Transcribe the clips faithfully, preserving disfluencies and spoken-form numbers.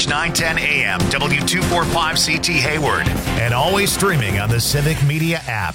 H nine ten A M, W two forty-five C T Hayward, and always streaming on the Civic Media app.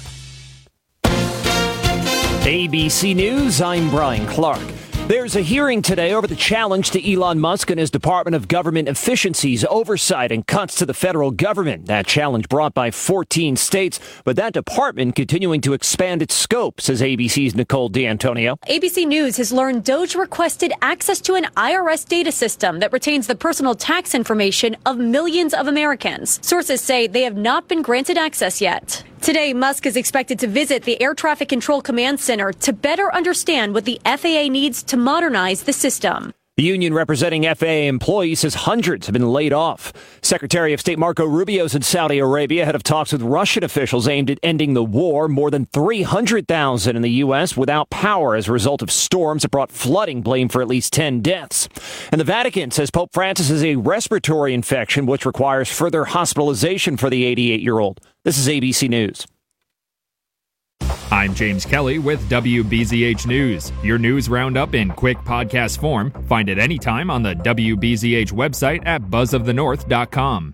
A B C News, I'm Brian Clark. There's a hearing today over the challenge to Elon Musk and his Department of Government Efficiency's oversight and cuts to the federal government. That challenge brought by fourteen states, but that department continuing to expand its scope, says A B C's Nicole D'Antonio. A B C News has learned DOGE requested access to an I R S data system that retains the personal tax information of millions of Americans. Sources say they have not been granted access yet. Today, Musk is expected to visit the Air Traffic Control Command Center to better understand what the F A A needs to modernize the system. The union representing F A A employees says hundreds have been laid off. Secretary of State Marco Rubio's in Saudi Arabia ahead of talks with Russian officials aimed at ending the war. More than three hundred thousand in the U S without power as a result of storms that brought flooding, blamed for at least ten deaths. And the Vatican says Pope Francis has a respiratory infection which requires further hospitalization for the eighty-eight-year-old. This is A B C News. I'm James Kelly with W B Z H News, your news roundup in quick podcast form. Find it anytime on the W B Z H website at buzz of the north dot com.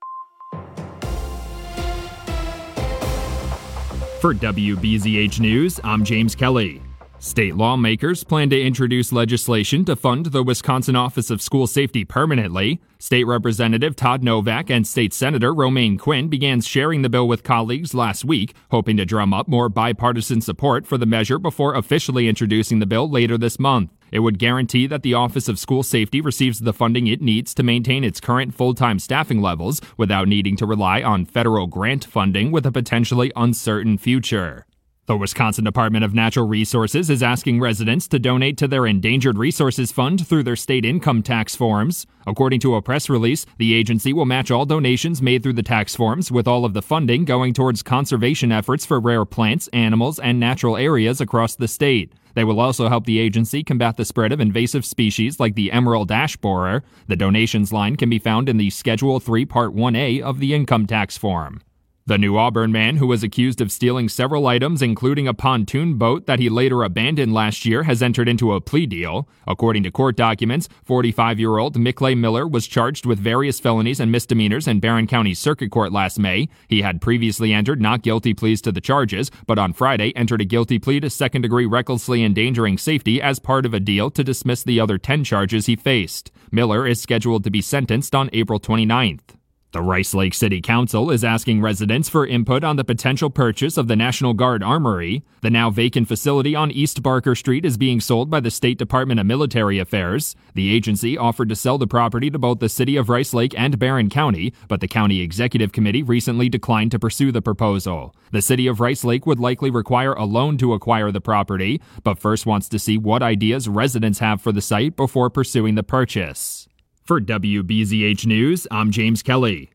For W B Z H News, I'm James Kelly. State lawmakers plan to introduce legislation to fund the Wisconsin Office of School Safety permanently. State Representative Todd Novak and State Senator Romaine Quinn began sharing the bill with colleagues last week, hoping to drum up more bipartisan support for the measure before officially introducing the bill later this month. It would guarantee that the Office of School Safety receives the funding it needs to maintain its current full-time staffing levels without needing to rely on federal grant funding with a potentially uncertain future. The Wisconsin Department of Natural Resources is asking residents to donate to their Endangered Resources Fund through their state income tax forms. According to a press release, the agency will match all donations made through the tax forms, with all of the funding going towards conservation efforts for rare plants, animals, and natural areas across the state. They will also help the agency combat the spread of invasive species like the emerald ash borer. The donations line can be found in the Schedule three Part one A of the income tax form. The New Auburn man who was accused of stealing several items, including a pontoon boat that he later abandoned last year, has entered into a plea deal. According to court documents, forty-five-year-old Mickley Miller was charged with various felonies and misdemeanors in Barron County Circuit Court last May. He had previously entered not guilty pleas to the charges, but on Friday entered a guilty plea to second-degree recklessly endangering safety as part of a deal to dismiss the other ten charges he faced. Miller is scheduled to be sentenced on April twenty-ninth. The Rice Lake City Council is asking residents for input on the potential purchase of the National Guard Armory. The now vacant facility on East Barker Street is being sold by the State Department of Military Affairs. The agency offered to sell the property to both the city of Rice Lake and Barron County, but the county executive committee recently declined to pursue the proposal. The city of Rice Lake would likely require a loan to acquire the property, but first wants to see what ideas residents have for the site before pursuing the purchase. For W B Z H News, I'm James Kelly.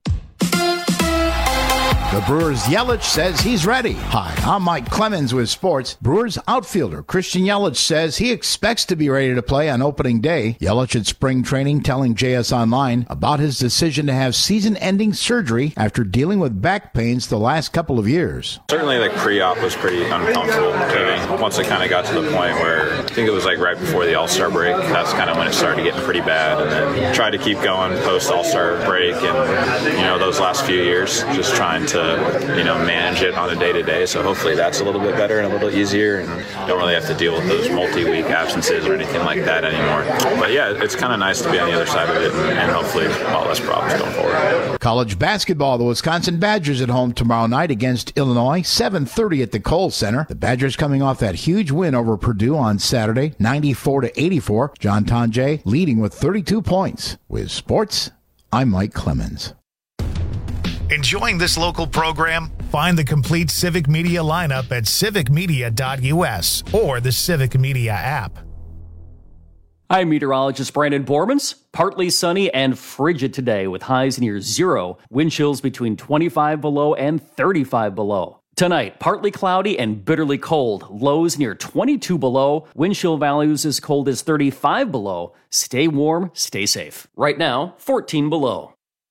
The Brewers' Yelich says he's ready. Hi, I'm Mike Clemens with sports. Brewers outfielder Christian Yelich says he expects to be ready to play on opening day. Yelich at spring training telling J S Online about his decision to have season-ending surgery after dealing with back pains the last couple of years. Certainly the pre-op was pretty uncomfortable. Once it kind of got to the point where I think it was like right before the All-Star break, that's kind of when it started getting pretty bad. And then tried to keep going post-All-Star break and, you know, those last few years, just trying to you know, manage it on a day-to-day. So hopefully that's a little bit better and a little easier and don't really have to deal with those multi-week absences or anything like that anymore. But yeah, it's kind of nice to be on the other side of it and, and hopefully a lot less problems going forward. College basketball, the Wisconsin Badgers at home tomorrow night against Illinois, seven thirty at the Kohl Center. The Badgers coming off that huge win over Purdue on Saturday, ninety-four to eighty-four. John Tonje leading with thirty-two points. With sports, I'm Mike Clemens. Enjoying this local program? Find the complete Civic Media lineup at civic media dot u s or the Civic Media app. I'm meteorologist Brandon Bormans. Partly sunny and frigid today with highs near zero. Wind chills between twenty-five below and thirty-five below. Tonight, partly cloudy and bitterly cold. Lows near twenty-two below. Wind chill values as cold as thirty-five below. Stay warm, stay safe. Right now, fourteen below.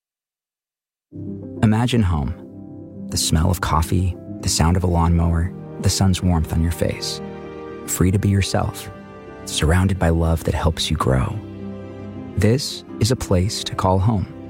Imagine home. The smell of coffee, the sound of a lawnmower, the sun's warmth on your face. Free to be yourself. Surrounded by love that helps you grow. This is a place to call home.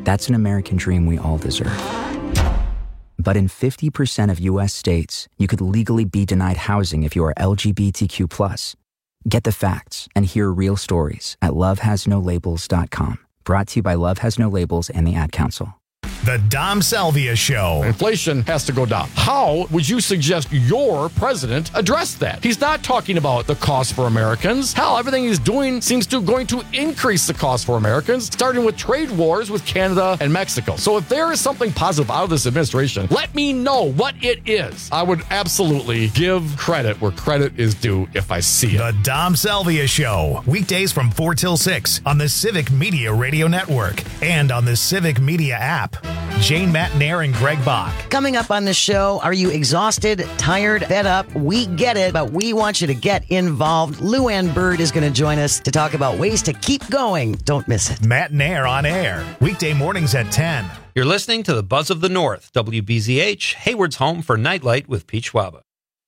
That's an American dream we all deserve. But in fifty percent of U S states, you could legally be denied housing if you are L G B T Q plus. Get the facts and hear real stories at love has no labels dot com. Brought to you by Love Has No Labels and the Ad Council. The Dom Salvia Show. Inflation has to go down. How would you suggest your president address that? He's not talking about the cost for Americans. Hell, everything he's doing seems to going to increase the cost for Americans, starting with trade wars with Canada and Mexico. So if there is something positive out of this administration, let me know what it is. I would absolutely give credit where credit is due if I see it. The Dom Salvia Show. Weekdays from four till six on the Civic Media Radio Network and on the Civic Media app. Jane Matnair and Greg Bach. Coming up on the show, are you exhausted, tired, fed up? We get it, but we want you to get involved. Lou Ann Bird is going to join us to talk about ways to keep going. Don't miss it. Matnair on air. Weekday mornings at ten. You're listening to the Buzz of the North, W B Z H, Hayward's home for Nightlight with Pete Schwaba.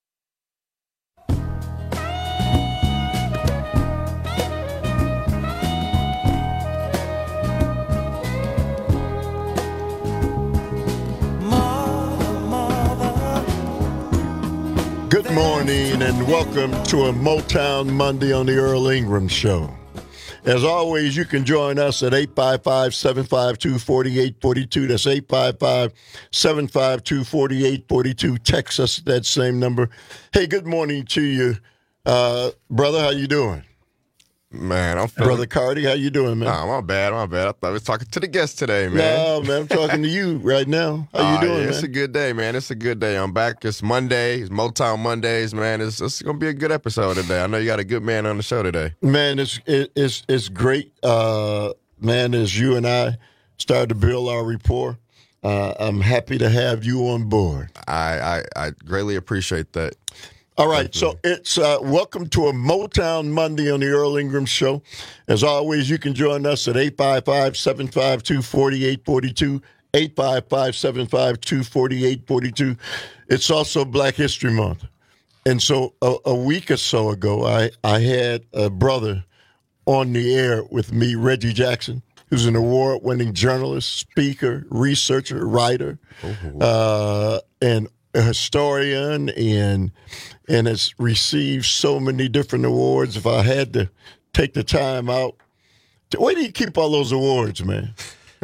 Good morning and welcome to a Motown Monday on the Earl Ingram Show. As always, you can join us at eight five five, seven five two, four eight four two. That's eight five five, seven five two, four eight four two. Text us at that same number. Hey, good morning to you, uh, brother. How you doing? Man, I'm feeling... Brother Cardi, how you doing, man? Nah, my bad, my bad. I thought I was talking to the guest today, man. No, man, I'm talking to you right now. How you uh, doing, yeah, man? It's a good day, man. It's a good day. I'm back. It's Monday. It's Motown Mondays, man. It's, it's going to be a good episode today. I know you got a good man on the show today. Man, it's it, it's it's great, uh, man, as you and I start to build our rapport. Uh, I'm happy to have you on board. I, I, I greatly appreciate that. All right, so it's uh, welcome to a Motown Monday on the Earl Ingram Show. As always, you can join us at eight five five, seven five two, four eight four two, eight five five, seven five two, four eight four two. It's also Black History Month. And so a, a week or so ago, I, I had a brother on the air with me, Reggie Jackson, who's an award-winning journalist, speaker, researcher, writer, uh, and a historian, and and has received so many different awards. If I had to take the time out, to, where do you keep all those awards, man?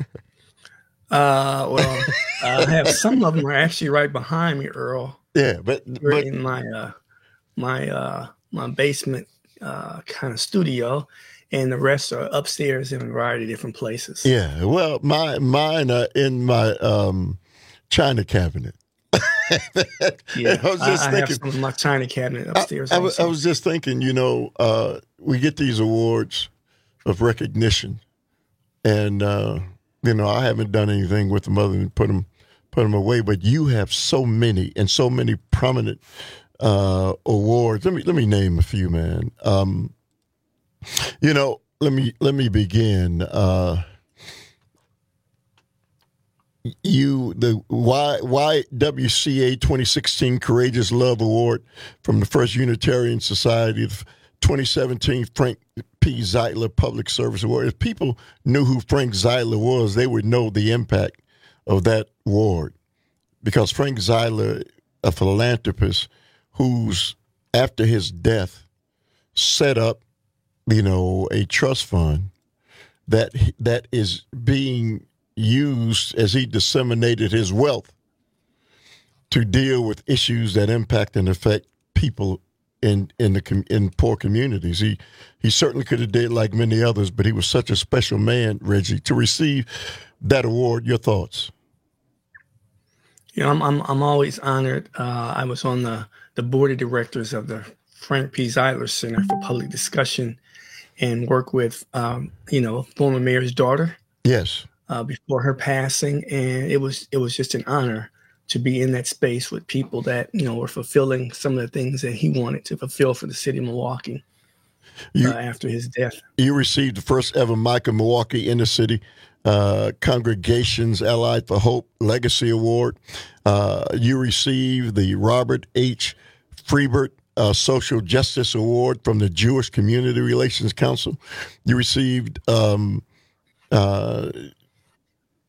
Uh, well, uh, I have some of them are actually right behind me, Earl. Yeah, but, but in my uh, my uh, my basement uh, kind of studio, and the rest are upstairs in a variety of different places. Yeah, well, my mine are in my um, china cabinet. yeah, I was just I, I thinking, have some of my china cabinet upstairs. I, I, was, I was just thinking, you know, uh, we get these awards of recognition, and uh, you know, I haven't done anything with them other than put them put them away. But you have so many and so many prominent uh, awards. Let me let me name a few, man. Um, you know, let me let me begin. Uh, You the y, Y W C A twenty sixteen Courageous Love Award from the First Unitarian Society, the twenty seventeen Frank P. Zeitler Public Service Award. If people knew who Frank Zeitler was, they would know the impact of that award, because Frank Zeitler, a philanthropist who's after his death set up, you know, a trust fund that that is being used as he disseminated his wealth to deal with issues that impact and affect people in in the in poor communities. He he certainly could have did like many others, but he was such a special man, Reggie, to receive that award. Your thoughts? You know, I'm I'm I'm always honored. Uh, I was on the the board of directors of the Frank P. Zeitler Center for Public Discussion, and work with um, you know, former mayor's daughter. Yes. Uh, before her passing, and it was it was just an honor to be in that space with people that, you know, were fulfilling some of the things that he wanted to fulfill for the city of Milwaukee you, uh, after his death. You received the first ever Micah Milwaukee Inner City uh, Congregations Allied for Hope Legacy Award. Uh, you received the Robert H. Freibert uh, Social Justice Award from the Jewish Community Relations Council. You received um, uh,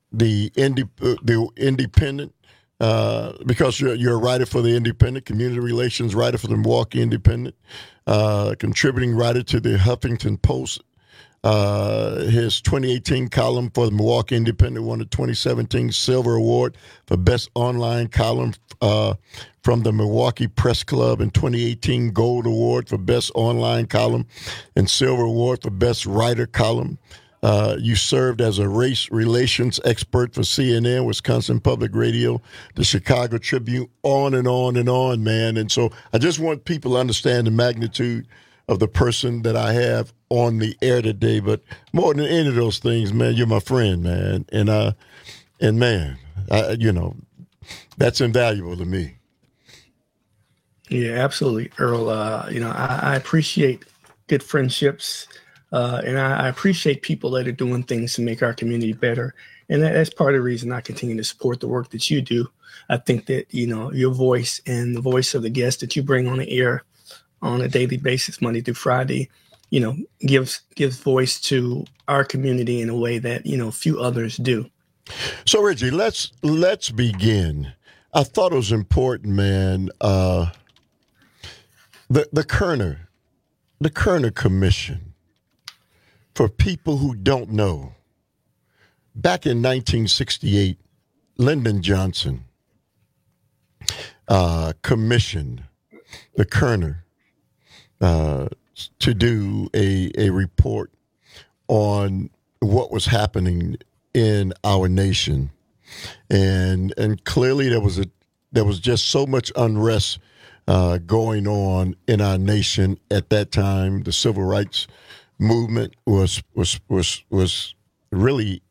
the indie, uh, the Independent, uh, because you're, you're a writer for the Independent, community relations writer for the Milwaukee Independent, uh, contributing writer to the Huffington Post. Uh, his twenty eighteen column for the Milwaukee Independent won the twenty seventeen Silver Award for Best Online Column uh, from the Milwaukee Press Club, and twenty eighteen Gold Award for Best Online Column and Silver Award for Best Writer Column. Uh, you served as a race relations expert for C N N, Wisconsin Public Radio, the Chicago Tribune, on and on and on, man. And so I just want people to understand the magnitude of the person that I have on the air today. But more than any of those things, man, you're my friend, man. And, uh, and man, I, you know, that's invaluable to me. Yeah, absolutely, Earl. Uh, you know, I, I appreciate good friendships. Uh, and I, I appreciate people that are doing things to make our community better. And that, that's part of the reason I continue to support the work that you do. I think that, you know, your voice and the voice of the guests that you bring on the air on a daily basis, Monday through Friday, you know, gives gives voice to our community in a way that, you know, few others do. So, Reggie, let's let's begin. I thought it was important, man. Uh, the the Kerner, the Kerner Commission. For people who don't know, back in nineteen sixty-eight, Lyndon Johnson uh, commissioned the Kerner uh, to do a, a report on what was happening in our nation, and and clearly there was a there was just so much unrest uh, going on in our nation at that time. The civil rights movement was was was was really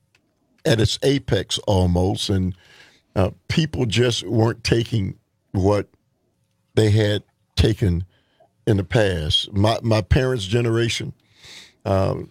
at its apex almost, and uh, people just weren't taking what they had taken in the past. My my parents' generation, um,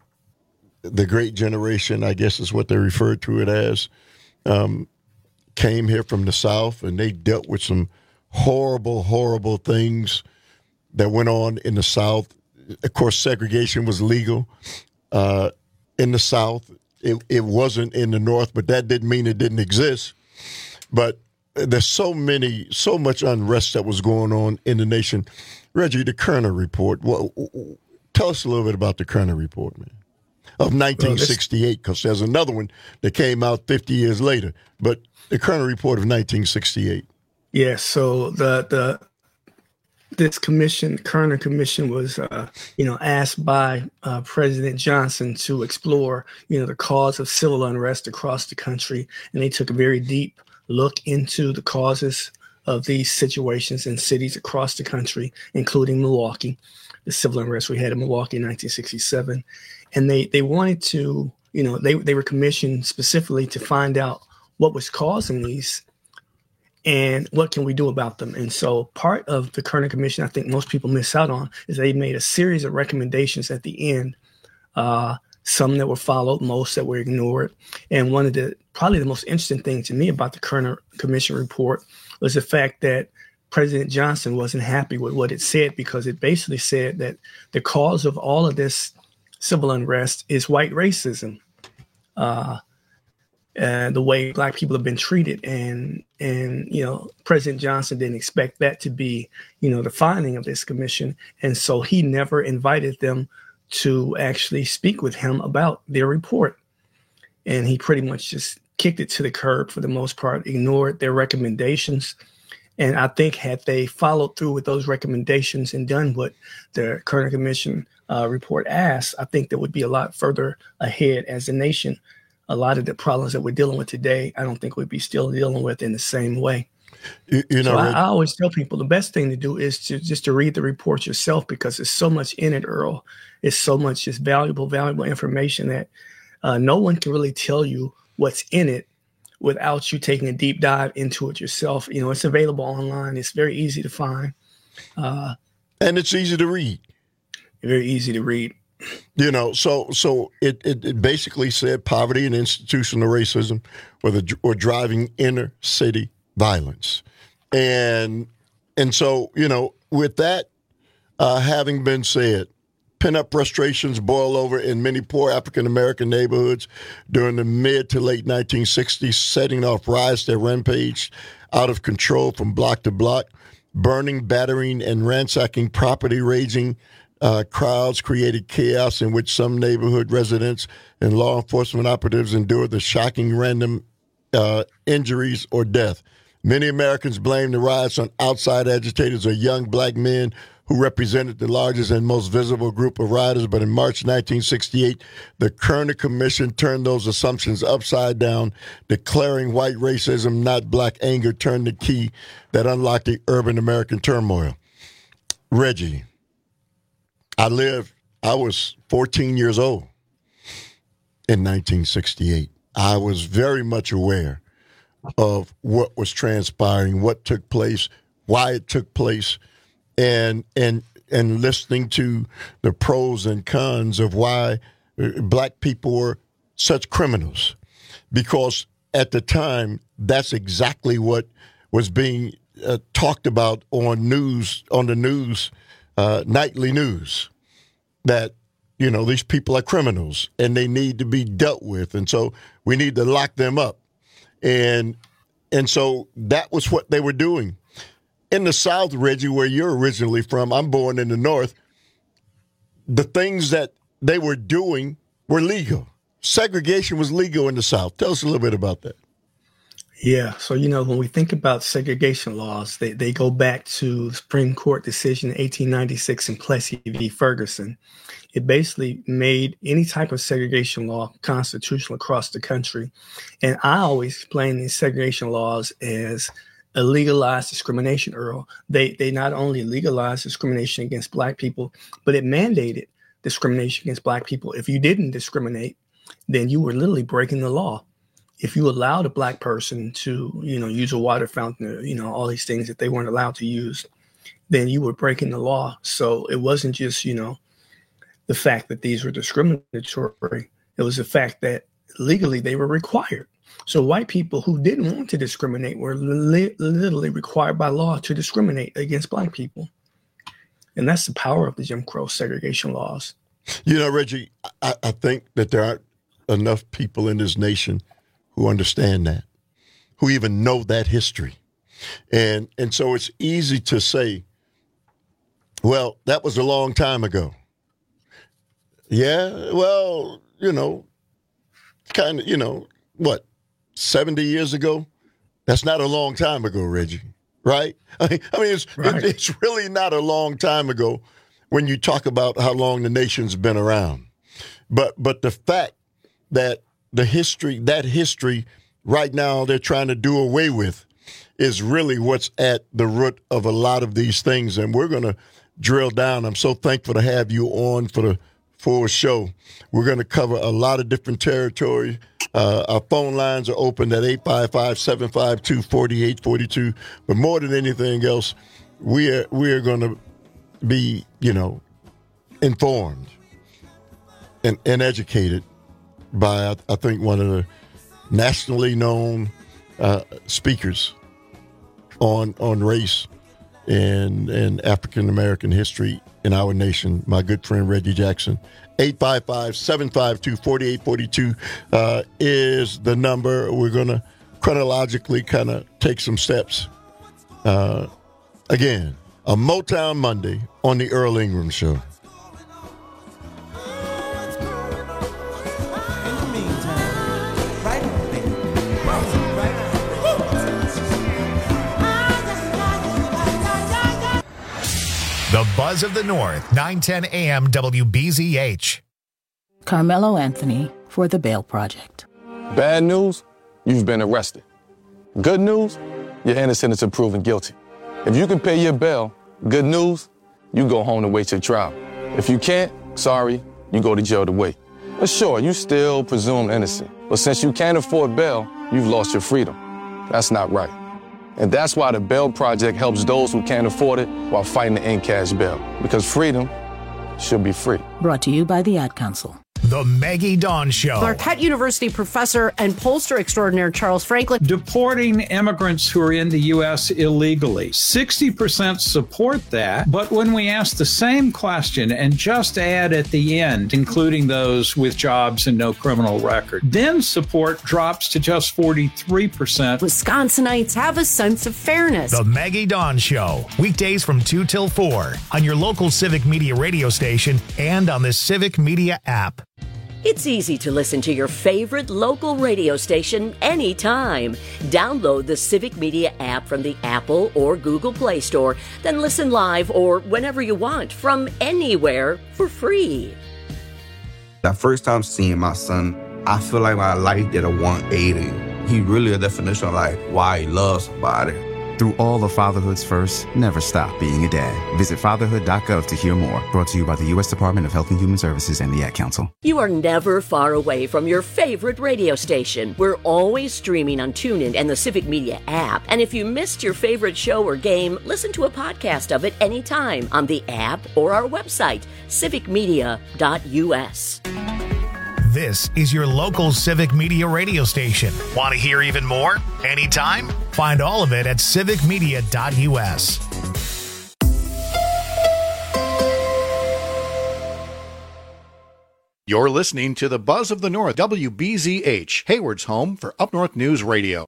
the Great Generation, I guess is what they referred to it as, um, came here from the South, and they dealt with some horrible, horrible things that went on in the South. Of course, segregation was legal uh, in the South. It, it wasn't in the North, but that didn't mean it didn't exist. But there's so many, so much unrest that was going on in the nation. Reggie, the Kerner Report. Well, tell us a little bit about the Kerner Report, man, of nineteen sixty-eight, because there's another one that came out fifty years later. But the Kerner Report of nineteen sixty-eight. Yes. Yeah, so the the. This commission, Kerner Commission, was, uh, you know, asked by uh, President Johnson to explore, you know, the cause of civil unrest across the country. And they took a very deep look into the causes of these situations in cities across the country, including Milwaukee, the civil unrest we had in Milwaukee in nineteen sixty-seven. And they, they wanted to, you know, they, they were commissioned specifically to find out what was causing these and what can we do about them? And so part of the Kerner Commission, I think most people miss out on, is they made a series of recommendations at the end, uh, some that were followed, most that were ignored. And one of the probably the most interesting thing to me about the Kerner Commission report was the fact that President Johnson wasn't happy with what it said, because it basically said that the cause of all of this civil unrest is white racism. Uh, and the way Black people have been treated. And, and, you know, President Johnson didn't expect that to be, you know, the finding of this commission. And so he never invited them to actually speak with him about their report. And he pretty much just kicked it to the curb for the most part, ignored their recommendations. And I think had they followed through with those recommendations and done what the Kerner Commission uh, report asked, I think that would be a lot further ahead as a nation. A lot of the problems that we're dealing with today, I don't think we'd be still dealing with in the same way. You, you know, so I, I always tell people the best thing to do is to just to read the report yourself, because there's so much in it, Earl. It's so much just valuable, valuable information that uh, no one can really tell you what's in it without you taking a deep dive into it yourself. You know, it's available online. It's very easy to find. Uh, and it's easy to read. Very easy to read. You know, so so it, it, it basically said poverty and institutional racism were, the, were driving inner city violence. And and so, you know, with that uh, having been said, pent-up frustrations boil over in many poor African-American neighborhoods during the mid to late nineteen sixties, setting off riots that rampaged out of control from block to block. Burning, battering, and ransacking property, raging uh, crowds created chaos in which some neighborhood residents and law enforcement operatives endured the shocking random uh, injuries or death. Many Americans blame the riots on outside agitators or young black men who represented the largest and most visible group of rioters. But in March nineteen sixty-eight, the Kerner Commission turned those assumptions upside down, declaring white racism, not black anger, turned the key that unlocked the urban American turmoil. Reggie, I lived, I was fourteen years old in nineteen sixty-eight. I was very much aware of what was transpiring, what took place, why it took place, and and and listening to the pros and cons of why black people were such criminals. Because at the time, that's exactly what was being uh, talked about on news, on the news, uh, nightly news, that, you know, these people are criminals and they need to be dealt with. And so we need to lock them up. And and so that was what they were doing. In the South, Reggie, where you're originally from, I'm born in the North, the things that they were doing were legal. Segregation was legal in the South. Tell us a little bit about that. Yeah. So, you know, when we think about segregation laws, they, they go back to the Supreme Court decision eighteen ninety-six in Plessy v. Ferguson. It basically made any type of segregation law constitutional across the country. And I always explain these segregation laws as a legalized discrimination, Earl. They they not only legalized discrimination against black people, but it mandated discrimination against black people. If you didn't discriminate, then you were literally breaking the law. If you allowed a black person to, you know, use a water fountain, you know, all these things that they weren't allowed to use, then you were breaking the law. So it wasn't just, you know, the fact that these were discriminatory. It was the fact that legally they were required. So white people who didn't want to discriminate were li- literally required by law to discriminate against black people. And that's the power of the Jim Crow segregation laws. You know, Reggie, I, I think that there aren't enough people in this nation who understand that, who even know that history. And and so it's easy to say, well, that was a long time ago. Yeah, well, you know, kind of, you know, what, seventy years ago? That's not a long time ago, Reggie, right? I mean, I mean it's, right. it, it's really not a long time ago when you talk about how long the nation's been around. But but the fact that the history, that history right now they're trying to do away with is really what's at the root of a lot of these things. And we're going to drill down. I'm so thankful to have you on for the full show. We're going to cover a lot of different territory. Uh, our phone lines are open at eight five five, seven five two, four eight four two. But more than anything else, we are, we are going to be, you know, informed and, and educated by, I think, one of the nationally known uh, speakers on on race and and African American history in our nation, my good friend Reggie Jackson. eight five five, seven five two, four eight four two uh, is the number. We're going to chronologically kind of take some steps. Uh, again, a Motown Monday on the Earl Ingram Show. The Buzz of the North, nine ten A M W B Z H. Carmelo Anthony for the Bail Project. Bad news, you've been arrested. Good news, you're innocent until proven guilty. If you can pay your bail, good news, you go home to wait your trial. If you can't, sorry, you go to jail to wait. But sure, you still presumed innocent. But since you can't afford bail, you've lost your freedom. That's not right. And that's why the Bail Project helps those who can't afford it while fighting to end cash bail. Because freedom should be free. Brought to you by the Ad Council. The Maggie Dawn Show. Marquette University professor and pollster extraordinaire Charles Franklin. Deporting immigrants who are in the U S illegally. sixty percent support that, but when we ask the same question and just add at the end, including those with jobs and no criminal record, then support drops to just forty-three percent. Wisconsinites have a sense of fairness. The Maggie Dawn Show. Weekdays from two till four on your local Civic Media radio station and on the Civic Media app. It's easy to listen to your favorite local radio station anytime. Download the Civic Media app from the Apple or Google Play Store, then listen live or whenever you want from anywhere for free. That first time seeing my son, I feel like my life did a one eighty. He really a definition of like why he loves somebody. Through all of fatherhood's first, never stop being a dad. Visit fatherhood dot gov to hear more. Brought to you by the U S Department of Health and Human Services and the Ad Council. You are never far away from your favorite radio station. We're always streaming on TuneIn and the Civic Media app. And if you missed your favorite show or game, listen to a podcast of it anytime on the app or our website, civic media dot u s. This is your local Civic Media radio station. Want to hear even more? Anytime? Find all of it at civic media dot u s. You're listening to the Buzz of the North, W B Z H, Hayward's home for Up North News Radio.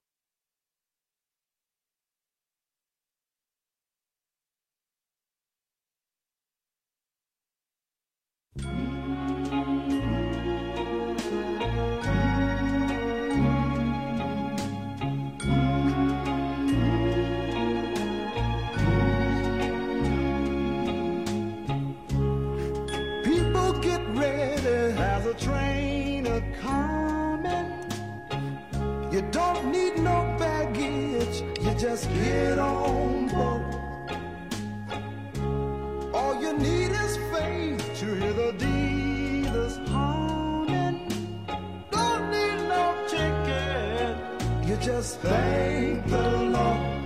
Train a coming. You don't need no baggage. You just get on board. All you need is faith to hear the dealers humming. Don't need no ticket. You just thank the Lord.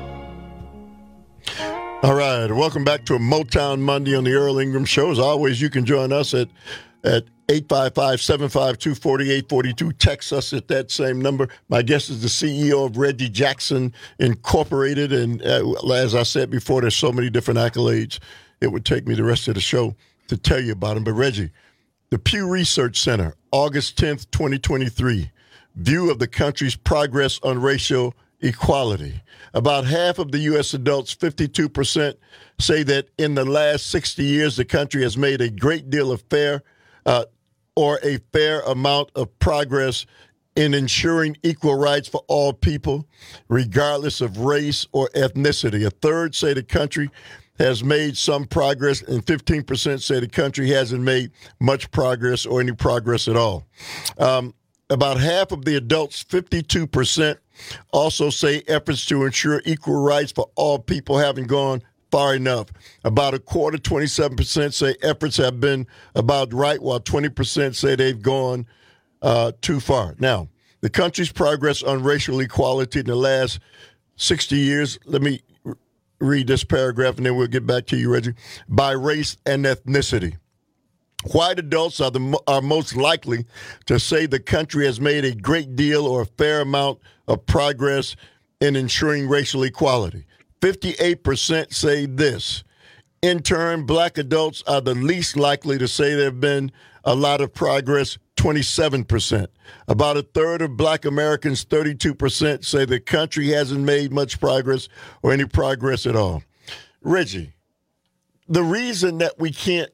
All right, welcome back to a Motown Monday on the Earl Ingram Show. As always, you can join us at at eight five five, seven five two, four eight four two. Text us at that same number. My guest is the C E O of Reggie Jackson Incorporated. And uh, as I said before, there's so many different accolades. It would take me the rest of the show to tell you about them. But Reggie, the Pew Research Center, August tenth, twenty twenty-three, view of the country's progress on racial equality. About half of the U S adults, fifty-two percent, say that in the last sixty years, the country has made a great deal of fair uh, or a fair amount of progress in ensuring equal rights for all people, regardless of race or ethnicity. A third say the country has made some progress, and fifteen percent say the country hasn't made much progress or any progress at all. Um, about half of the adults, fifty-two percent, also say efforts to ensure equal rights for all people haven't gone far enough. About a quarter, twenty-seven percent, say efforts have been about right, while twenty percent say they've gone uh, too far. Now, the country's progress on racial equality in the last sixty years, let me r- read this paragraph and then we'll get back to you, Reggie. By race and ethnicity. White adults are the are most likely to say the country has made a great deal or a fair amount of progress in ensuring racial equality. fifty-eight percent say this. In turn, black adults are the least likely to say there have been a lot of progress, twenty-seven percent. About a third of black Americans, thirty-two percent, say the country hasn't made much progress or any progress at all. Reggie, the reason that we can't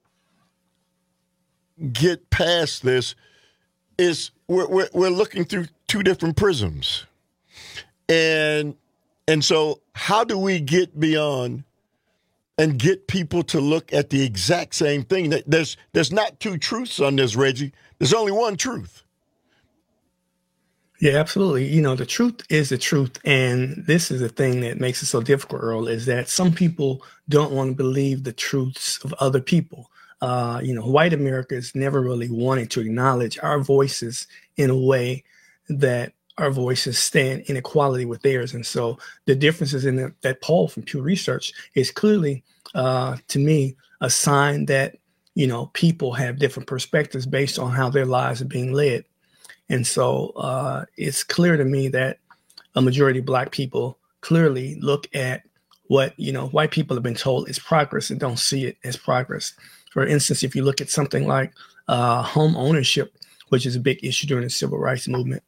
get past this is we're, we're, we're looking through two different prisms. And and so how do we get beyond and get people to look at the exact same thing? There's there's not two truths on this, Reggie. There's only one truth. Yeah, absolutely. You know, the truth is the truth. And this is the thing that makes it so difficult, Earl, is that some people don't want to believe the truths of other people. Uh, you know, white America has never really wanted to acknowledge our voices in a way that our voices stand in equality with theirs. And so the differences in the, that poll from Pew Research is clearly, uh, to me, a sign that, you know, people have different perspectives based on how their lives are being led. And so uh, it's clear to me that a majority of Black people clearly look at what, you know, white people have been told is progress and don't see it as progress. For instance, if you look at something like uh, home ownership, which is a big issue during the civil rights movement,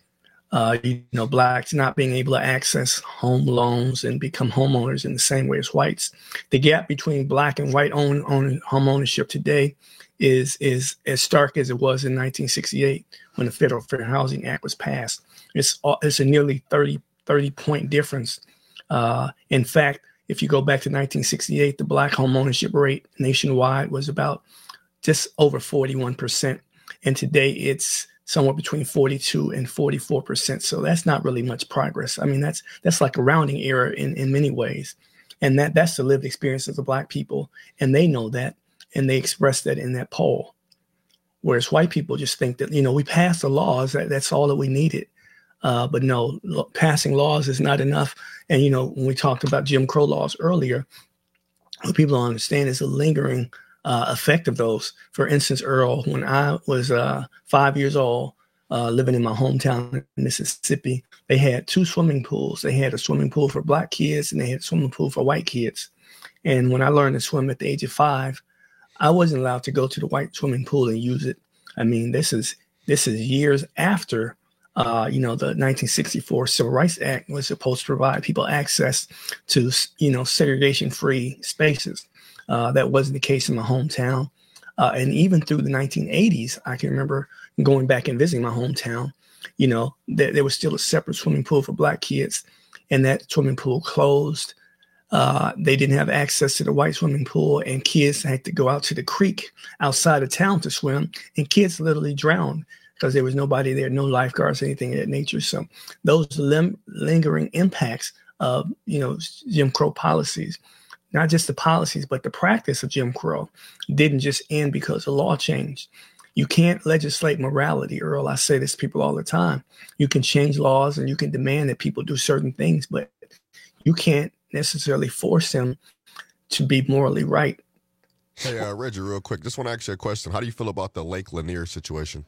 uh, you know, Blacks not being able to access home loans and become homeowners in the same way as whites. The gap between Black and white own, own home ownership today is is as stark as it was in nineteen sixty-eight when the Federal Fair Housing Act was passed. It's it's a nearly thirty, thirty point difference. Uh, in fact, if you go back to nineteen sixty-eight, the Black home ownership rate nationwide was about just over forty-one percent. And today it's somewhere between forty-two and forty-four percent. So that's not really much progress. I mean, that's that's like a rounding error in, in many ways. And that that's the lived experience of the Black people. And they know that. And they express that in that poll. Whereas white people just think that, you know, we passed the laws, that, that's all that we needed. Uh, but no, lo- passing laws is not enough. And, you know, when we talked about Jim Crow laws earlier, what people don't understand is the lingering uh, effect of those. For instance, Earl, when I was uh, five years old, uh, living in my hometown in Mississippi, they had two swimming pools. They had a swimming pool for Black kids and they had a swimming pool for white kids. And when I learned to swim at the age of five, I wasn't allowed to go to the white swimming pool and use it. I mean, this is this is years after, uh, you know, the nineteen sixty-four Civil Rights Act was supposed to provide people access to, you know, segregation-free spaces. Uh, that wasn't the case in my hometown. Uh, and even through the nineteen eighties, I can remember going back and visiting my hometown, you know, there, there was still a separate swimming pool for Black kids, and that swimming pool closed. Uh, they didn't have access to the white swimming pool, and kids had to go out to the creek outside of town to swim, and kids literally drowned because there was nobody there, no lifeguards, anything of that nature. So those lim- lingering impacts of, you know, Jim Crow policies, not just the policies, but the practice of Jim Crow didn't just end because the law changed. You can't legislate morality, Earl. I say this to people all the time. You can change laws and you can demand that people do certain things, but you can't necessarily force them to be morally right. Hey, uh, Reggie, real quick, just want to ask you a question. How do you feel about the Lake Lanier situation?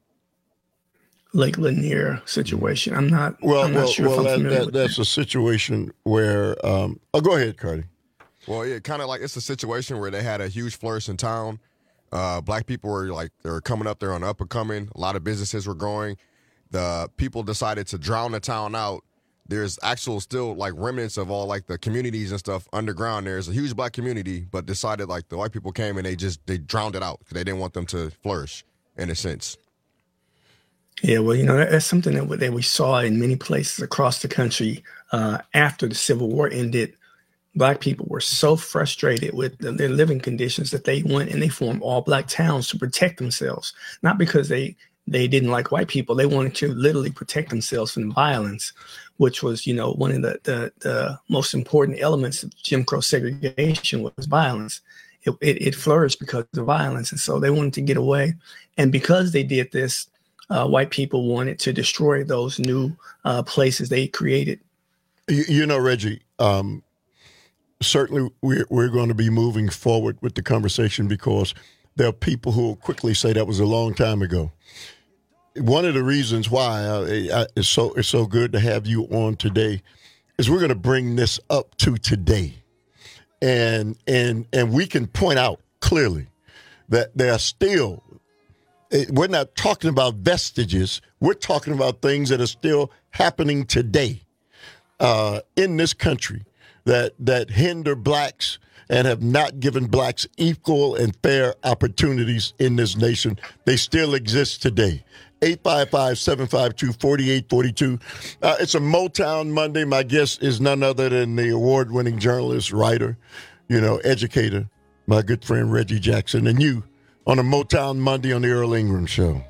Lake Lanier situation. I'm not. Well, I'm not well, sure well. if I'm That, familiar that, with that's that. a situation where. Um, oh, go ahead, Cardi. Well, yeah, kind of like it's a situation where they had a huge flourish in town. Uh, black people were like they were coming up there on the up and coming. A lot of businesses were growing. The people decided to drown the town out. There's actual still like remnants of all like the communities and stuff underground. There's a huge Black community, but decided like the white people came and they just they drowned it out because they didn't want them to flourish in a sense. Yeah, well, you know, that, that's something that, that we saw in many places across the country uh, after the Civil War ended. Black people were so frustrated with the, their living conditions that they went and they formed all Black towns to protect themselves, not because they they didn't like white people. They wanted to literally protect themselves from violence, which was, you know, one of the, the, the most important elements of Jim Crow segregation was violence. It, it, it flourished because of violence. And so they wanted to get away. And because they did this, uh, white people wanted to destroy those new uh, places they created. You, you know, Reggie, um, certainly we're, we're going to be moving forward with the conversation because there are people who will quickly say that was a long time ago. One of the reasons why I, I, it's so it's so good to have you on today is we're going to bring this up to today, and and and we can point out clearly that there are still. We're not talking about vestiges. We're talking about things that are still happening today uh, in this country that that hinder blacks and have not given blacks equal and fair opportunities in this nation. They still exist today. eight five five, seven five two, four eight four two. Uh, it's a Motown Monday. My guest is none other than the award-winning journalist, writer, you know, educator, my good friend Reggie Jackson, and you on a Motown Monday on the Earl Ingram Show.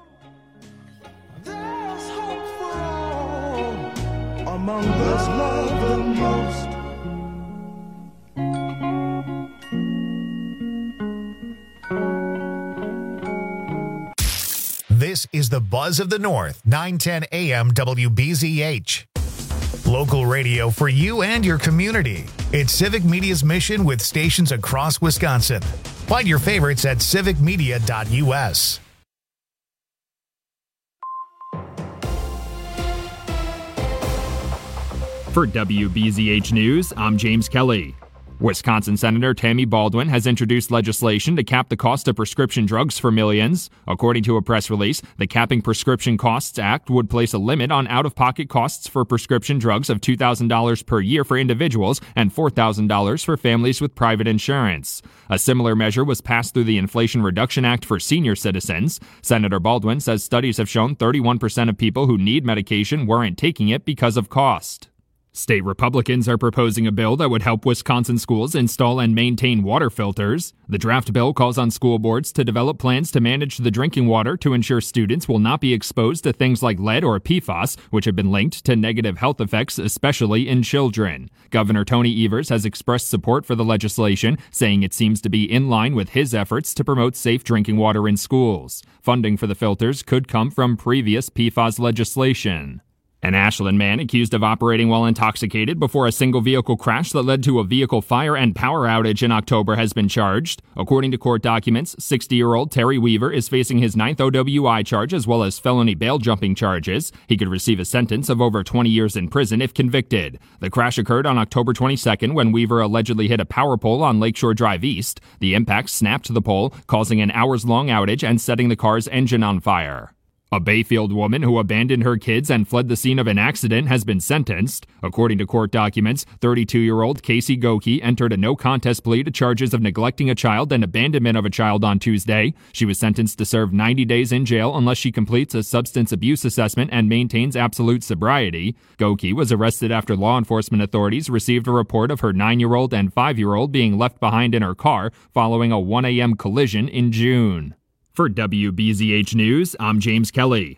There's hope for all among those loved the most. This is the Buzz of the North, nine ten A M W B Z H. Local radio for you and your community. It's Civic Media's mission with stations across Wisconsin. Find your favorites at civic media dot u s. For W B Z H News, I'm James Kelly. Wisconsin Senator Tammy Baldwin has introduced legislation to cap the cost of prescription drugs for millions. According to a press release, the Capping Prescription Costs Act would place a limit on out-of-pocket costs for prescription drugs of two thousand dollars per year for individuals and four thousand dollars for families with private insurance. A similar measure was passed through the Inflation Reduction Act for senior citizens. Senator Baldwin says studies have shown thirty-one percent of people who need medication weren't taking it because of cost. State Republicans are proposing a bill that would help Wisconsin schools install and maintain water filters. The draft bill calls on school boards to develop plans to manage the drinking water to ensure students will not be exposed to things like lead or P FAS, which have been linked to negative health effects, especially in children. Governor Tony Evers has expressed support for the legislation, saying it seems to be in line with his efforts to promote safe drinking water in schools. Funding for the filters could come from previous P FAS legislation. An Ashland man accused of operating while intoxicated before a single vehicle crash that led to a vehicle fire and power outage in October has been charged. According to court documents, sixty-year-old Terry Weaver is facing his ninth O W I charge as well as felony bail jumping charges. He could receive a sentence of over twenty years in prison if convicted. The crash occurred on October twenty-second when Weaver allegedly hit a power pole on Lakeshore Drive East. The impact snapped the pole, causing an hours-long outage and setting the car's engine on fire. A Bayfield woman who abandoned her kids and fled the scene of an accident has been sentenced. According to court documents, thirty-two-year-old Casey Goki entered a no-contest plea to charges of neglecting a child and abandonment of a child on Tuesday. She was sentenced to serve ninety days in jail unless she completes a substance abuse assessment and maintains absolute sobriety. Goki was arrested after law enforcement authorities received a report of her nine-year-old and five-year-old being left behind in her car following a one a.m. collision in June. For W B Z H News, I'm James Kelly.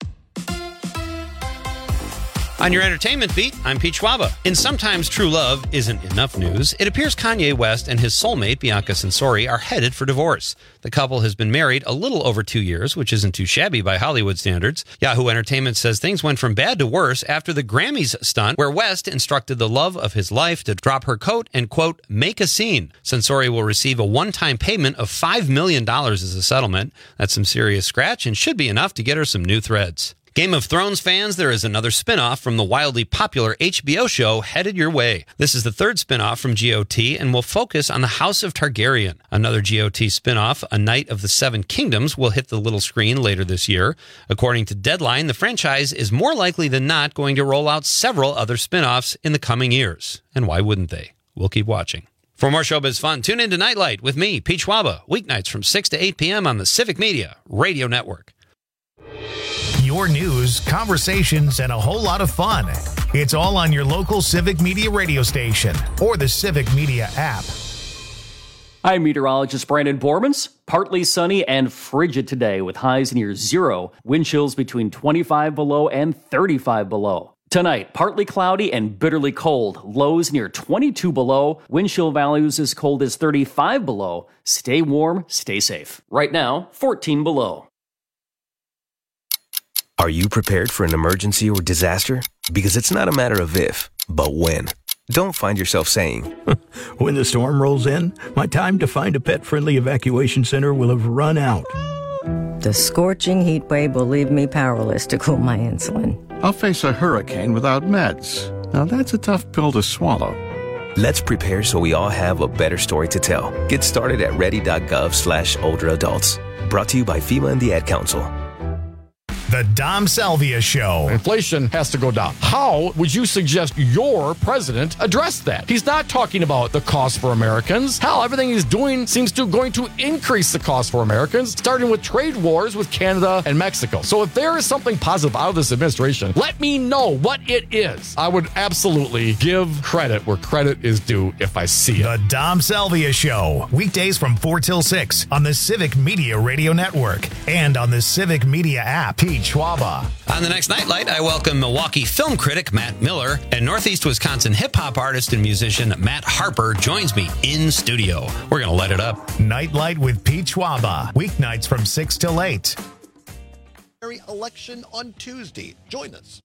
On your entertainment beat, I'm Pete Schwaba. In Sometimes True Love Isn't Enough news, it appears Kanye West and his soulmate, Bianca Censori, are headed for divorce. The couple has been married a little over two years, which isn't too shabby by Hollywood standards. Yahoo Entertainment says things went from bad to worse after the Grammys stunt, where West instructed the love of his life to drop her coat and, quote, make a scene. Censori will receive a one-time payment of five million dollars as a settlement. That's some serious scratch and should be enough to get her some new threads. Game of Thrones fans, there is another spin-off from the wildly popular H B O show headed your way. This is the third spin-off from G O T and will focus on the House of Targaryen. Another G O T spin-off, A Knight of the Seven Kingdoms, will hit the little screen later this year. According to Deadline, the franchise is more likely than not going to roll out several other spin-offs in the coming years. And why wouldn't they? We'll keep watching. For more showbiz fun, tune in to Nightlight with me, Pete Schwaba, weeknights from six to eight p.m. on the Civic Media Radio Network. Your news, conversations, and a whole lot of fun. It's all on your local Civic Media radio station or the Civic Media app. I'm meteorologist Brandon Bormans. Partly sunny and frigid today with highs near zero. Wind chills between twenty-five below and thirty-five below. Tonight, partly cloudy and bitterly cold. Lows near twenty-two below. Wind chill values as cold as thirty-five below. Stay warm, stay safe. Right now, fourteen below. Are you prepared for an emergency or disaster? Because it's not a matter of if, but when. Don't find yourself saying, when the storm rolls in, my time to find a pet-friendly evacuation center will have run out. The scorching heat wave will leave me powerless to cool my insulin. I'll face a hurricane without meds. Now that's a tough pill to swallow. Let's prepare so we all have a better story to tell. Get started at ready.gov slash older adults. Brought to you by FEMA and the Ad Council. The Dom Salvia Show. Inflation has to go down. How would you suggest your president address that? He's not talking about the cost for Americans. Hell, everything he's doing seems to going to increase the cost for Americans, starting with trade wars with Canada and Mexico. So if there is something positive out of this administration, let me know what it is. I would absolutely give credit where credit is due if I see it. The Dom Salvia Show. Weekdays from four till six on the Civic Media Radio Network and on the Civic Media app. Schwaba. On the next Nightlight, I welcome Milwaukee film critic Matt Miller and Northeast Wisconsin hip-hop artist and musician Matt Harper joins me in studio. We're going to let it up. Nightlight with Pete Schwaba. Weeknights from six till eight. Election on Tuesday. Join us.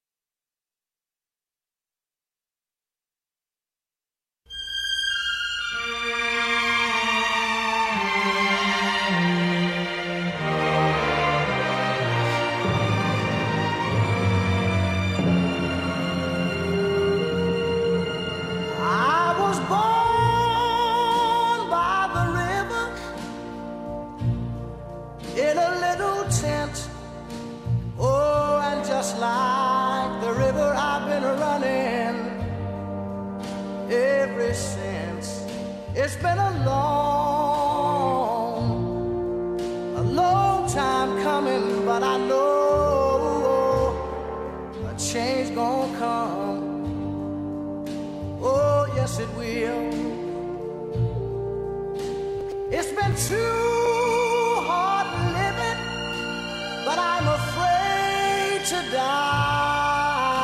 ever since. It's been a long, a long time coming, but I know a change gonna come. Oh, yes, it will. It's been too hard living, but I'm afraid to die.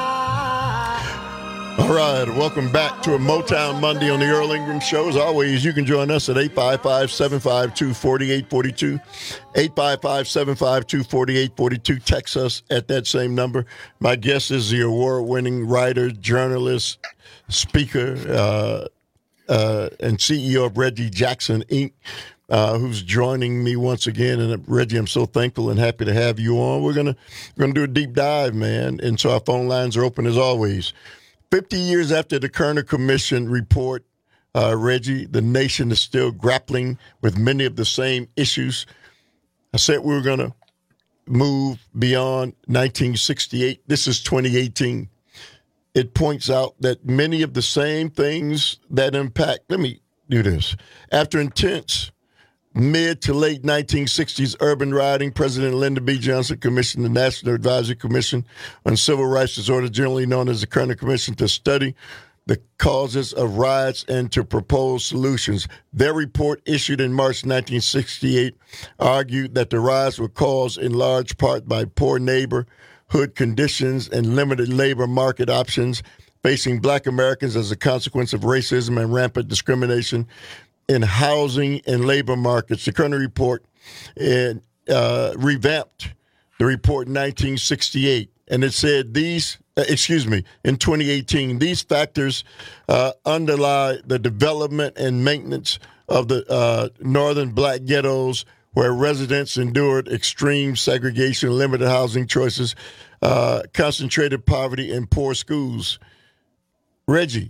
All right, welcome back to a Motown Monday on the Earl Ingram Show. As always, you can join us at eight five five, seven five two, four eight four two, eight five five, seven five two, four eight four two. Text us at that same number. My guest is the award-winning writer, journalist, speaker, uh, uh, and C E O of Reggie Jackson, Incorporated. Uh, who's joining me once again. And uh, Reggie, I'm so thankful and happy to have you on. We're gonna we're gonna do a deep dive, man. And so our phone lines are open as always. Fifty years after the Kerner Commission report, uh, Reggie, the nation is still grappling with many of the same issues. I said we were gonna move beyond nineteen sixty-eight. This is twenty eighteen. It points out that many of the same things that impact. Let me do this. After intense mid to late nineteen sixties urban rioting, President Lyndon B. Johnson commissioned the National Advisory Commission on Civil Rights Disorder, generally known as the Kerner Commission, to study the causes of riots and to propose solutions. Their report, issued in March nineteen sixty-eight, argued that the riots were caused in large part by poor neighborhood conditions and limited labor market options facing black Americans as a consequence of racism and rampant discrimination in housing and labor markets. The Kerner report and, uh, revamped the report in nineteen sixty-eight, and it said these, uh, excuse me, in twenty eighteen, these factors uh, underlie the development and maintenance of the uh, northern black ghettos where residents endured extreme segregation, limited housing choices, uh, concentrated poverty, and poor schools. Reggie,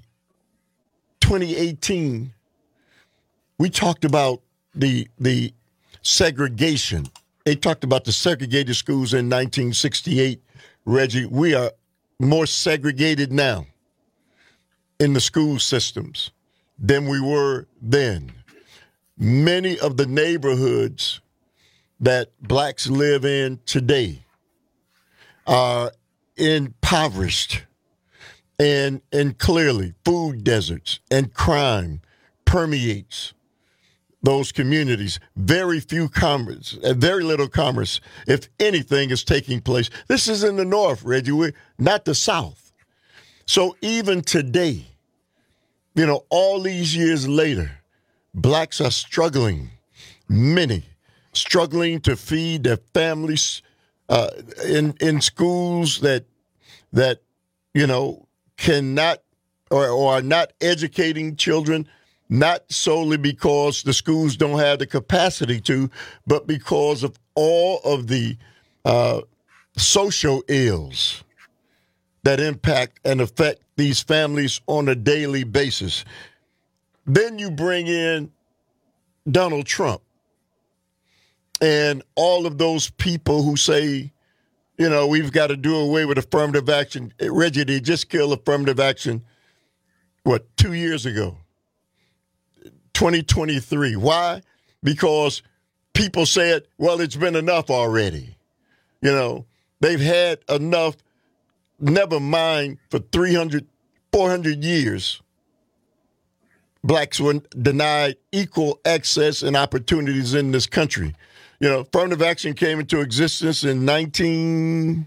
twenty eighteen, we talked about the the segregation. They talked about the segregated schools in nineteen sixty-eight. Reggie, we are more segregated now in the school systems than we were then. Many of the neighborhoods that blacks live in today are impoverished and, and clearly food deserts and crime permeates those communities. Very few commerce, very little commerce, if anything, is taking place. This is in the North, Reggie, we're not the South. So even today, you know, all these years later, blacks are struggling, many struggling to feed their families uh, in in schools that that you know cannot or, or are not educating children. Not solely because the schools don't have the capacity to, but because of all of the uh, social ills that impact and affect these families on a daily basis. Then you bring in Donald Trump and all of those people who say, you know, we've got to do away with affirmative action. Reggie, they just killed affirmative action, what, two years ago? twenty twenty-three. Why? Because people said, well, it's been enough already. You know, they've had enough, never mind for three hundred, four hundred years. Blacks were denied equal access and opportunities in this country. You know, affirmative action came into existence in nineteen...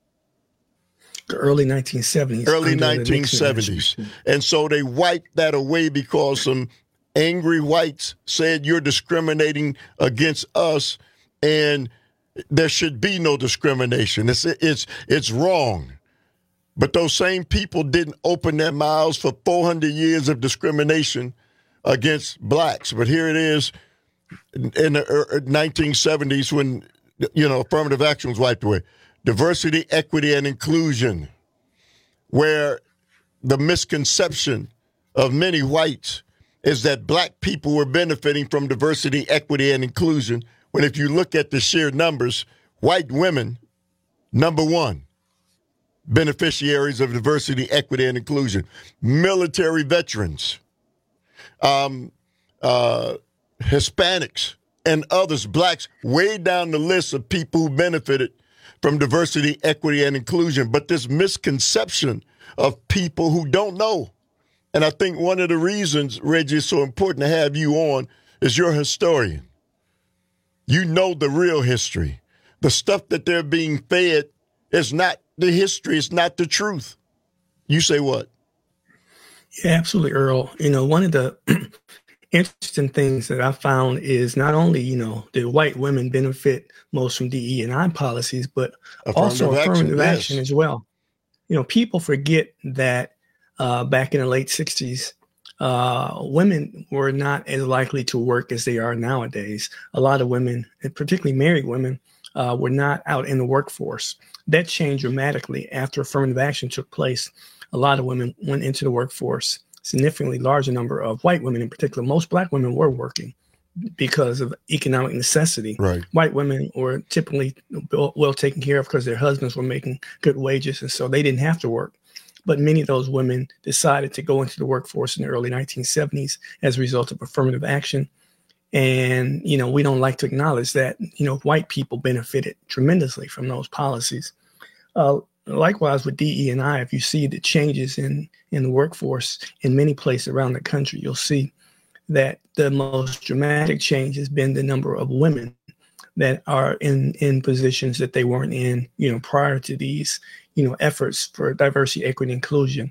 The early nineteen seventies. Early nineteen seventies. And so they wiped that away because some angry whites said you're discriminating against us and there should be no discrimination. It's, it's, it's wrong. But those same people didn't open their mouths for four hundred years of discrimination against blacks. But here it is in the nineteen seventies when, you know, affirmative action was wiped away. Diversity, equity, and inclusion, where the misconception of many whites is that black people were benefiting from diversity, equity, and inclusion, when if you look at the sheer numbers, white women, number one, beneficiaries of diversity, equity, and inclusion, military veterans, um, uh, Hispanics, and others, blacks, way down the list of people who benefited from diversity, equity, and inclusion. But this misconception of people who don't know. And I think one of the reasons, Reggie, it's so important to have you on is you're a historian. You know the real history. The stuff that they're being fed is not the history. It's not the truth. You say what? Yeah, absolutely, Earl. You know, one of the interesting things that I found is not only, you know, did white women benefit most from D E and I policies, but also affirmative yes. action as well. You know, people forget that uh, back in the late sixties, uh, women were not as likely to work as they are nowadays. A lot of women, and particularly married women, uh, were not out in the workforce. That changed dramatically after affirmative action took place. A lot of women went into the workforce. Significantly larger number of white women in particular. Most black women were working because of economic necessity. Right. White women were typically well, well taken care of because their husbands were making good wages, and so they didn't have to work. But many of those women decided to go into the workforce in the early nineteen seventies as a result of affirmative action. And, you know, we don't like to acknowledge that, you know, white people benefited tremendously from those policies. Uh, Likewise with D E and I, if you see the changes in, in the workforce in many places around the country, you'll see that the most dramatic change has been the number of women that are in, in positions that they weren't in, you know, prior to these, you know, efforts for diversity, equity, inclusion.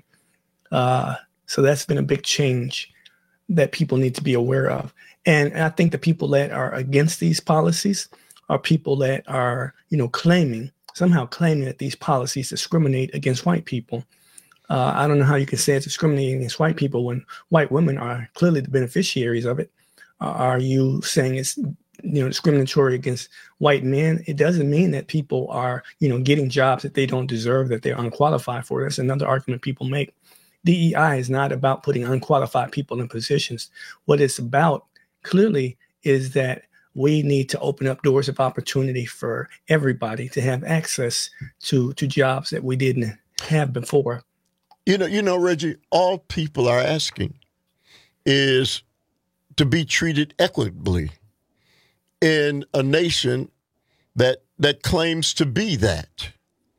Uh, so that's been a big change that people need to be aware of. And I think the people that are against these policies are people that are, you know, claiming somehow claiming that these policies discriminate against white people. Uh, I don't know how you can say it's discriminating against white people when white women are clearly the beneficiaries of it. Uh, are you saying it's, you know, discriminatory against white men? It doesn't mean that people are, you know, getting jobs that they don't deserve, that they're unqualified for. That's another argument people make. D E I is not about putting unqualified people in positions. What it's about clearly is that we need to open up doors of opportunity for everybody to have access to, to jobs that we didn't have before. You know, you know, Reggie, all people are asking is to be treated equitably in a nation that that claims to be that.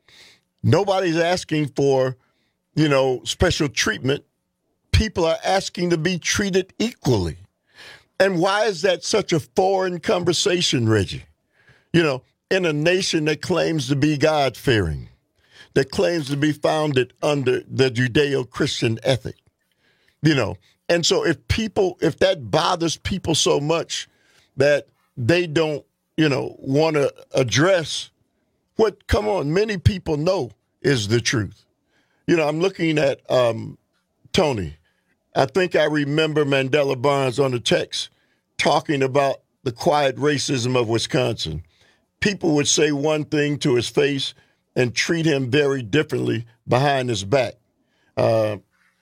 Nobody's asking for, you know, special treatment. People are asking to be treated equally. And why is that such a foreign conversation, Reggie? You know, in a nation that claims to be God-fearing, that claims to be founded under the Judeo-Christian ethic, you know. And so if people, if that bothers people so much that they don't, you know, want to address what, come on, many people know is the truth. You know, I'm looking at um, Tony. I think I remember Mandela Barnes on the text talking about the quiet racism of Wisconsin. People would say one thing to his face and treat him very differently behind his back. Uh,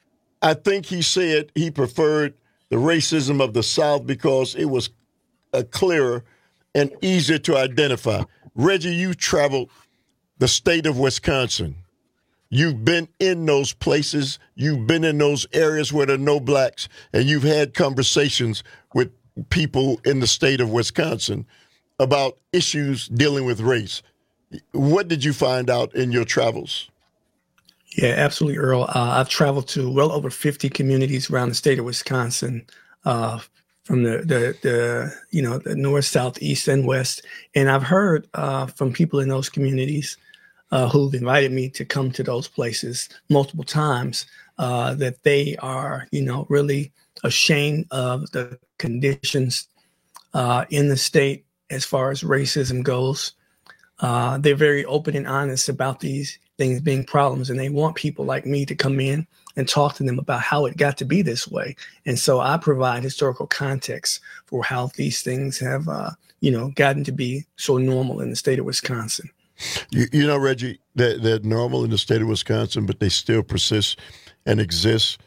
I think he said he preferred the racism of the South because it was uh, clearer and easier to identify. Reggie, you traveled the state of Wisconsin. You've been in those places. You've been in those areas where there are no blacks, and you've had conversations with people in the state of Wisconsin about issues dealing with race. What did you find out in your travels? Yeah, absolutely, Earl. Uh, I've traveled to well over fifty communities around the state of Wisconsin, uh, from the, the, the, you know, the north, south, east, and west. And I've heard uh, from people in those communities Uh, who've invited me to come to those places multiple times, uh, that they are, you know, really ashamed of the conditions uh, in the state as far as racism goes. Uh, they're very open and honest about these things being problems, and they want people like me to come in and talk to them about how it got to be this way. And so I provide historical context for how these things have, uh, you know, gotten to be so normal in the state of Wisconsin. You, you know, Reggie, they're, they're normal in the state of Wisconsin, but they still persist and exist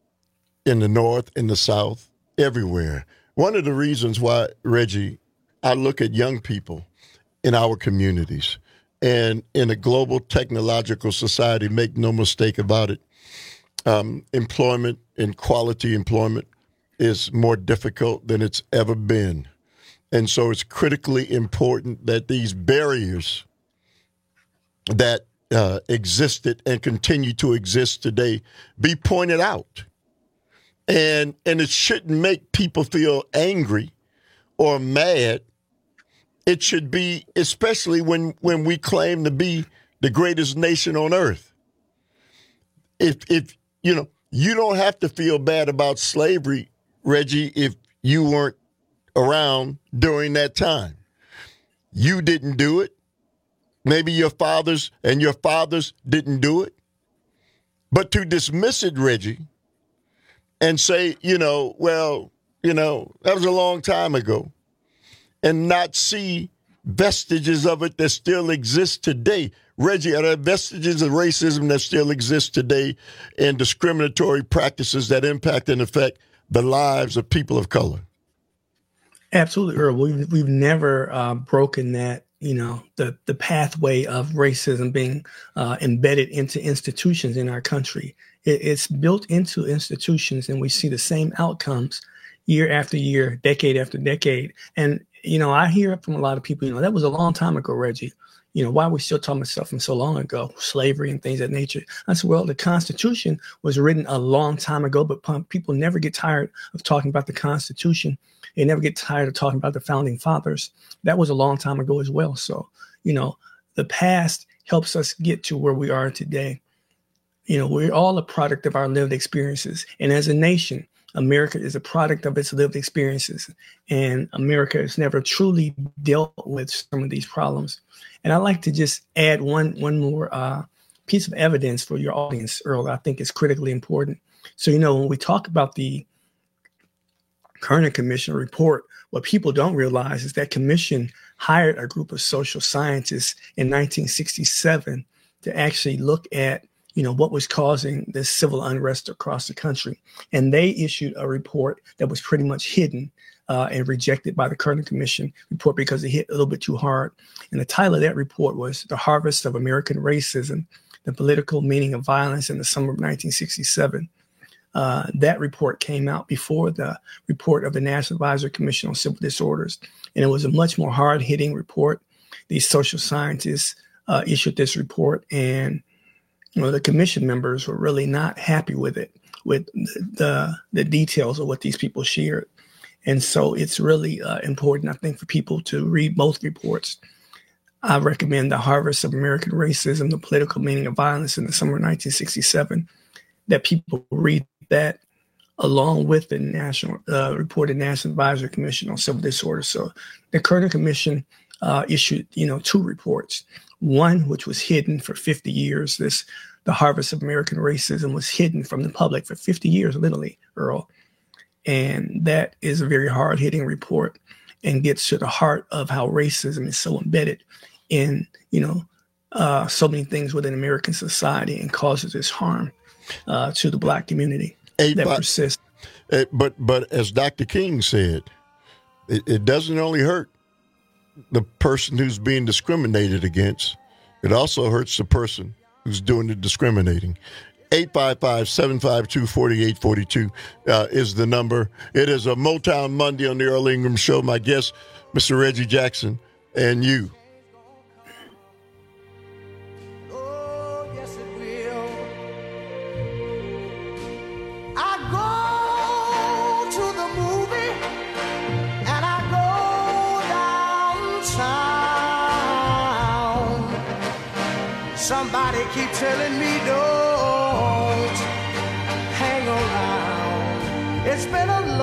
in the north, in the south, everywhere. One of the reasons why, Reggie, I look at young people in our communities, And in a global technological society, make no mistake about it, um, employment and quality employment is more difficult than it's ever been. And so it's critically important that these barriers that uh, existed and continue to exist today be pointed out. And and it shouldn't make people feel angry or mad. It should be, especially when, when we claim to be the greatest nation on earth. If, if you know, you don't have to feel bad about slavery, Reggie, if you weren't around during that time. You didn't do it. Maybe your fathers and your fathers didn't do it. But to dismiss it, Reggie, and say, you know, well, you know, that was a long time ago, and not see vestiges of it that still exist today. Reggie, are there vestiges of racism that still exist today and discriminatory practices that impact and affect the lives of people of color? Absolutely, Earl. We've, we've never uh, broken that, you know, the, the pathway of racism being uh, embedded into institutions in our country. It, it's built into institutions, and we see the same outcomes year after year, decade after decade. And, you know, I hear from a lot of people, you know, that was a long time ago, Reggie. You know, why are we still talking about stuff from so long ago, slavery and things of that nature? I said, well, the Constitution was written a long time ago, but people never get tired of talking about the Constitution. They never get tired of talking about the founding fathers. That was a long time ago as well. So, you know, the past helps us get to where we are today. You know, we're all a product of our lived experiences. And as a nation, America is a product of its lived experiences. And America has never truly dealt with some of these problems. And I'd like to just add one, one more uh, piece of evidence for your audience, Earl, I think is critically important. So, you know, when we talk about the Kerner Commission report, what people don't realize is that commission hired a group of social scientists in nineteen sixty-seven to actually look at, you know, what was causing this civil unrest across the country. And they issued a report that was pretty much hidden uh, and rejected by the Kerner Commission report because it hit a little bit too hard. And the title of that report was The Harvest of American Racism, the Political Meaning of Violence in the Summer of nineteen sixty-seven. Uh, that report came out before the report of the National Advisory Commission on Civil Disorders. And it was a much more hard-hitting report. These social scientists uh, issued this report, and you know, the commission members were really not happy with it, with the, the, the details of what these people shared. And so it's really uh, important, I think, for people to read both reports. I recommend The Harvest of American Racism, the Political Meaning of Violence in the Summer of nineteen sixty-seven, that people read that along with the national uh, reported National Advisory Commission on Civil Disorders. So the Kerner Commission uh, issued, you know, two reports. One, which was hidden for fifty years. This, The Harvest of American Racism, was hidden from the public for fifty years, literally, Earl. And that is a very hard-hitting report and gets to the heart of how racism is so embedded in, you know, uh, so many things within American society and causes this harm uh, to the Black community Eight that by, persists. It, but but as Doctor King said, it, it doesn't only hurt the person who's being discriminated against, it also hurts the person who's doing the discriminating. eight five five, seven five two, four eight four two uh, is the number. It is a Motown Monday on the Earl Ingram Show. My guest, Mister Reggie Jackson, and you. Somebody keep telling me don't hang around. It's been a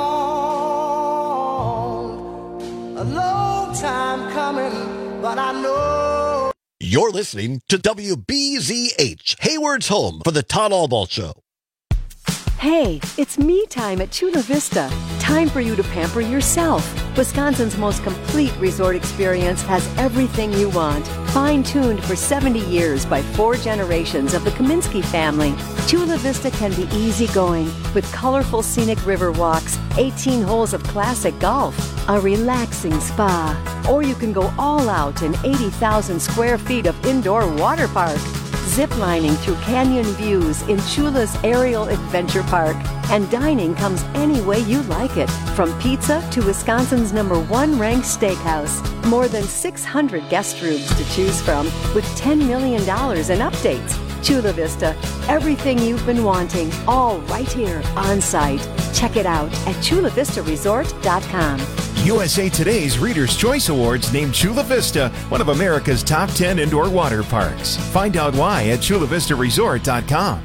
long, a long time coming, but I know. You're listening to W B Z H, Hayward's home for the Todd Albaugh Show. Hey, it's me time at Chula Vista. Time time for you to pamper yourself. Wisconsin's most complete resort experience has everything you want. Fine-tuned for seventy years by four generations of the Kaminsky family, Chula Vista can be easygoing with colorful scenic river walks, eighteen holes of classic golf, a relaxing spa, or you can go all out in eighty thousand square feet of indoor water park. Ziplining through canyon views in Chula's Aerial Adventure Park. And dining comes any way you like it, from pizza to Wisconsin's number one ranked steakhouse. More than six hundred guest rooms to choose from with ten million dollars in updates. Chula Vista, everything you've been wanting, all right here on site. Check it out at chula vista resort dot com. U S A Today's Reader's Choice Awards named Chula Vista one of America's top ten indoor water parks. Find out why at chula vista resort dot com.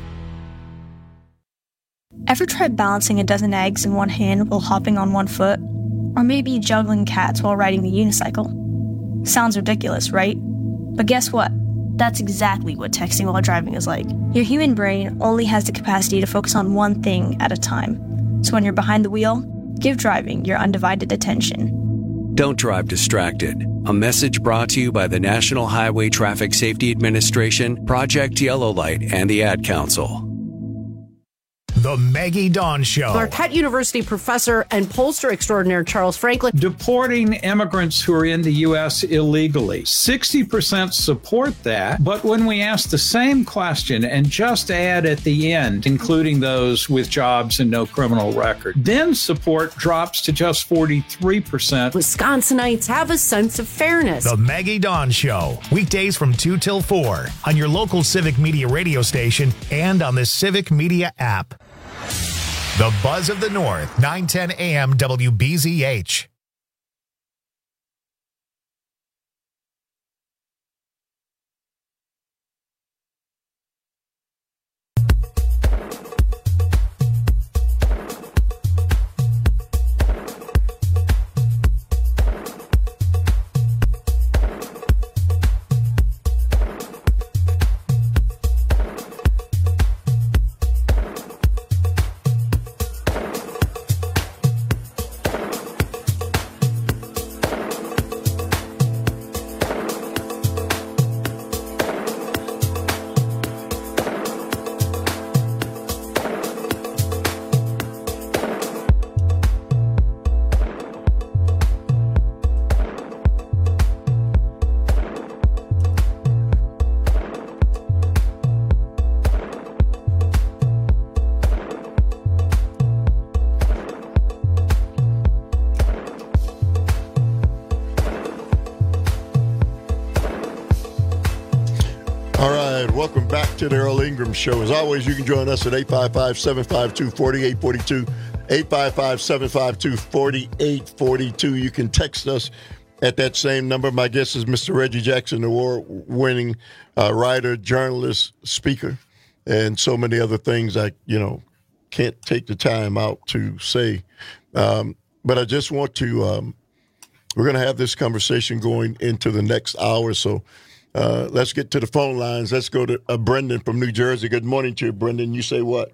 Ever tried balancing a dozen eggs in one hand while hopping on one foot? Or maybe juggling cats while riding the unicycle? Sounds ridiculous, right? But guess what? That's exactly what texting while driving is like. Your human brain only has the capacity to focus on one thing at a time. So when you're behind the wheel, give driving your undivided attention. Don't drive distracted. A message brought to you by the National Highway Traffic Safety Administration, Project Yellow Light, and the Ad Council. The Maggie Dawn Show. Marquette University professor and pollster extraordinaire Charles Franklin. Deporting immigrants who are in the U S illegally. sixty percent support that, but when we ask the same question and just add at the end, including those with jobs and no criminal record, then support drops to just forty-three percent. Wisconsinites have a sense of fairness. The Maggie Dawn Show. Weekdays from two till four on your local Civic Media radio station and on the Civic Media app. The Buzz of the North, nine ten A M W B Z H. Welcome back to the Earl Ingram Show. As always, you can join us at eight five five, seven five two, four eight four two, eight five five, seven five two, four eight four two. You can text us at that same number. My guest is Mister Reggie Jackson, award-winning uh, writer, journalist, speaker, and so many other things I, you know, can't take the time out to say. Um, but I just want to, um, we're going to have this conversation going into the next hour, so Uh, let's get to the phone lines. Let's go to uh, Brendan from New Jersey. Good morning to you, Brendan. You say what?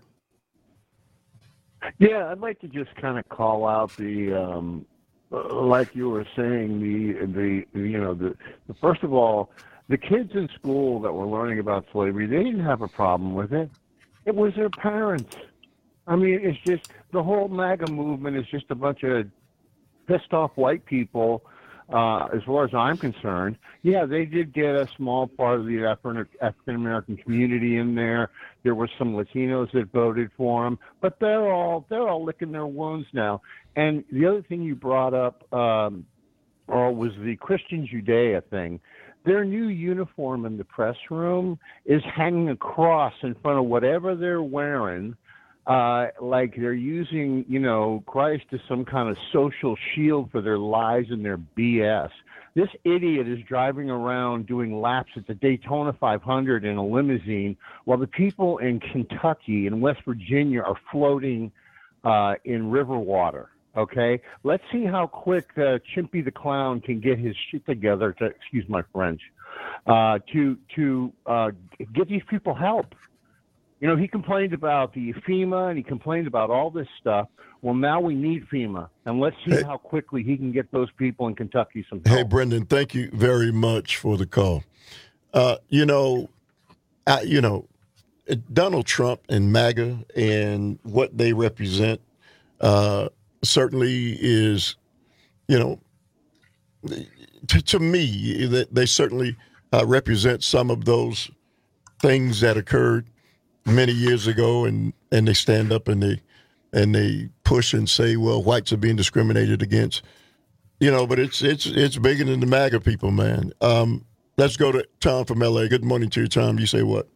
Yeah, I'd like to just kind of call out the, um, uh, like you were saying, the, the you know, the, the first of all, the kids in school that were learning about slavery, they didn't have a problem with it. It was their parents. I mean, it's just the whole MAGA movement is just a bunch of pissed off white people. Uh, as far as I'm concerned, yeah, they did get a small part of the African-American community in there. There were some Latinos that voted for them, but they're all they're all licking their wounds now. And the other thing you brought up, um, Earl, was the Christian Judea thing. Their new uniform in the press room is hanging across in front of whatever they're wearing. Uh, like they're using, you know, Christ as some kind of social shield for their lies and their B S. This idiot is driving around doing laps at the Daytona five hundred in a limousine while the people in Kentucky and West Virginia are floating uh, in river water. Okay? Let's see how quick uh, Chimpy the Clown can get his shit together, to, excuse my French, uh, to, to uh, get these people help. You know, he complained about the FEMA and he complained about all this stuff. Well, now we need FEMA, and let's see hey, how quickly he can get those people in Kentucky some help. Hey, Brendan, thank you very much for the call. Uh, you know, I, you know, Donald Trump and MAGA and what they represent uh, certainly is, you know, to, to me, they, they certainly uh, represent some of those things that occurred many years ago, and, and they stand up and they and they push and say, well, whites are being discriminated against, you know. But it's it's it's bigger than the MAGA people, man. Um, let's go to Tom from L A. Good morning to you, Tom. You say what?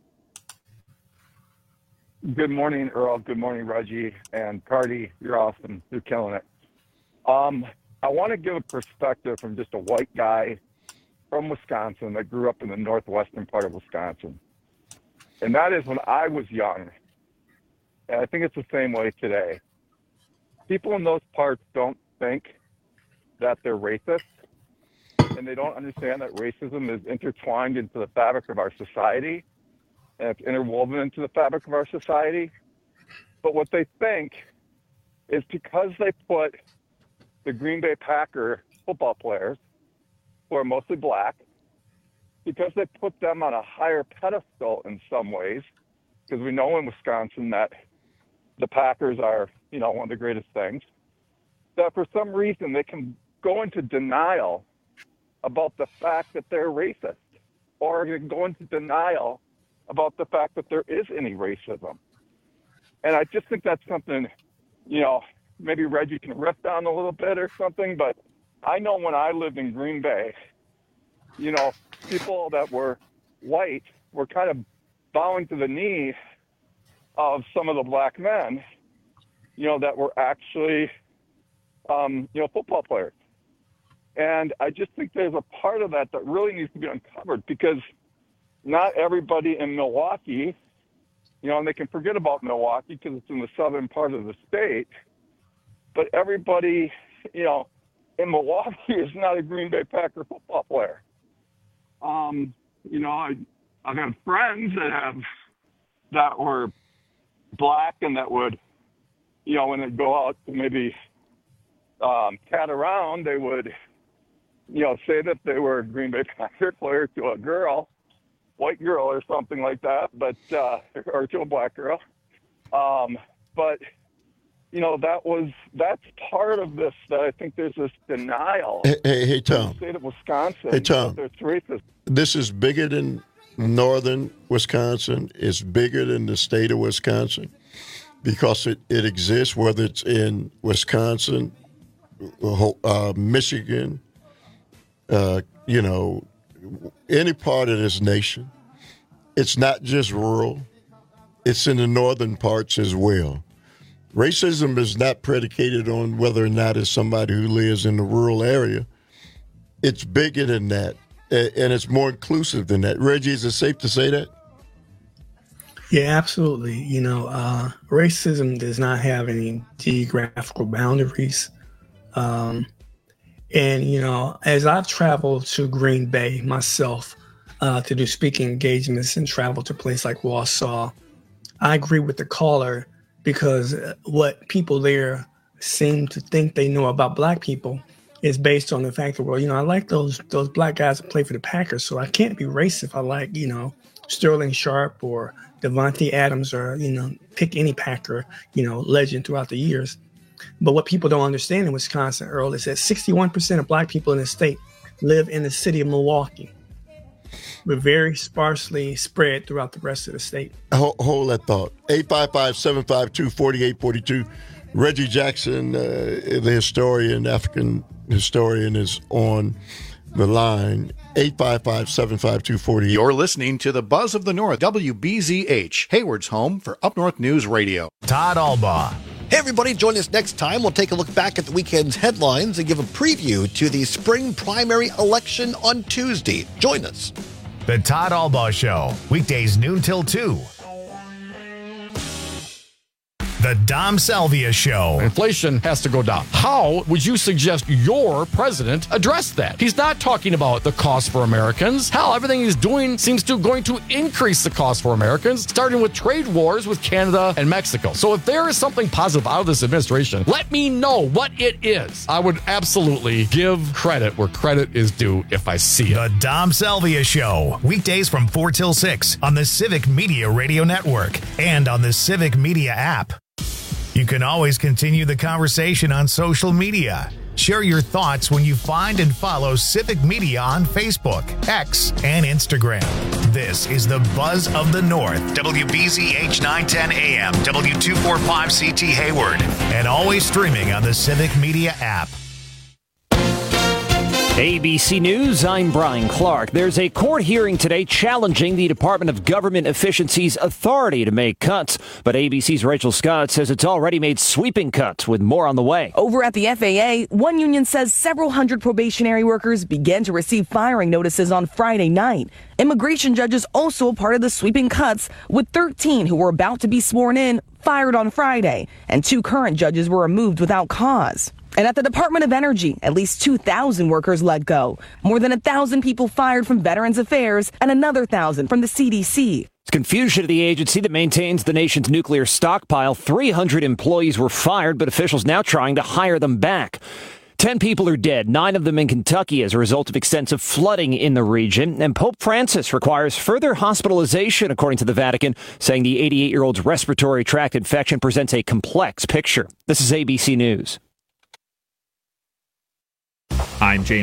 Good morning, Earl. Good morning, Reggie and Cardi. You're awesome. You're killing it. Um, I want to give a perspective from just a white guy from Wisconsin that grew up in the northwestern part of Wisconsin. And that is when I was young, and I think it's the same way today, people in those parts don't think that they're racist, and they don't understand that racism is intertwined into the fabric of our society, and it's interwoven into the fabric of our society. But what they think is because they put the Green Bay Packer football players, who are mostly black, because they put them on a higher pedestal in some ways, because we know in Wisconsin that the Packers are, you know, one of the greatest things, that for some reason they can go into denial about the fact that they're racist, or they can go into denial about the fact that there is any racism. And I just think that's something, you know, maybe Reggie can riff down a little bit or something, but I know when I lived in Green Bay, you know, people that were white were kind of bowing to the knee of some of the black men, you know, that were actually, um, you know, football players. And I just think there's a part of that that really needs to be uncovered, because not everybody in Milwaukee, you know, and they can forget about Milwaukee because it's in the southern part of the state, but everybody, you know, in Milwaukee is not a Green Bay Packer football player. Um, you know, I, I've had friends that have, that were black and that would, you know, when they go out to maybe um, cat around, they would, you know, say that they were a Green Bay Packer player to a girl, white girl or something like that, but, uh, or to a black girl. Um, but, you know, that was, that's part of this, that I think there's this denial. Hey, hey, hey Tom. In the state of Wisconsin. Hey, Tom. There's racism. This is bigger than northern Wisconsin. It's bigger than the state of Wisconsin, because it, it exists, whether it's in Wisconsin, uh, Michigan, uh, you know, any part of this nation. It's not just rural. It's in the northern parts as well. Racism is not predicated on whether or not it's somebody who lives in the rural area. It's bigger than that, and it's more inclusive than that. Reggie, is it safe to say that? Yeah, absolutely. You know, uh, racism does not have any geographical boundaries. Um, and, you know, as I've traveled to Green Bay myself uh, to do speaking engagements and travel to places like Wausau, I agree with the caller, because what people there seem to think they know about black people is based on the fact that, well, you know, I like those those black guys that play for the Packers, so I can't be racist if I like, you know, Sterling Sharp or Devontae Adams, or, you know, pick any Packer, you know, legend throughout the years. But what people don't understand in Wisconsin, Earl, is that sixty-one percent of black people in the state live in the city of Milwaukee. We're very sparsely spread throughout the rest of the state. Hold, hold that thought. eight five five, seven five two, four eight four two. Reggie Jackson, uh, the historian, African historian, is on the line. eight five five, seven five two, four eight. You're listening to the Buzz of the North, W B Z H, Hayward's home for Up North News Radio. Todd Albaugh. Hey, everybody, join us next time. We'll take a look back at the weekend's headlines and give a preview to the spring primary election on Tuesday. Join us. The Todd Albaugh Show, weekdays noon till two. The Dom Salvia Show. Inflation has to go down. How would you suggest your president address that? He's not talking about the cost for Americans. Hell, everything he's doing seems to going to increase the cost for Americans, starting with trade wars with Canada and Mexico. So if there is something positive out of this administration, let me know what it is. I would absolutely give credit where credit is due if I see it. The Dom Salvia Show. Weekdays from four till six on the Civic Media Radio Network and on the Civic Media app. You can always continue the conversation on social media. Share your thoughts when you find and follow Civic Media on Facebook, X, and Instagram. This is the Buzz of the North, W B Z H nine ten A M, W two forty-five C T Hayward, and always streaming on the Civic Media app. A B C News, I'm Brian Clark. There's a court hearing today challenging the Department of Government Efficiency's authority to make cuts. But A B C's Rachel Scott says it's already made sweeping cuts, with more on the way. Over at the F A A, one union says several hundred probationary workers began to receive firing notices on Friday night. Immigration judges also a part of the sweeping cuts, with thirteen who were about to be sworn in fired on Friday, and two current judges were removed without cause. And at the Department of Energy, at least two thousand workers let go. More than one thousand people fired from Veterans Affairs and another one thousand from the C D C. It's confusion at the agency that maintains the nation's nuclear stockpile. three hundred employees were fired, but officials now trying to hire them back. Ten people are dead, nine of them in Kentucky as a result of extensive flooding in the region. And Pope Francis requires further hospitalization, according to the Vatican, saying the eighty-eight-year-old's respiratory tract infection presents a complex picture. This is A B C News. I'm James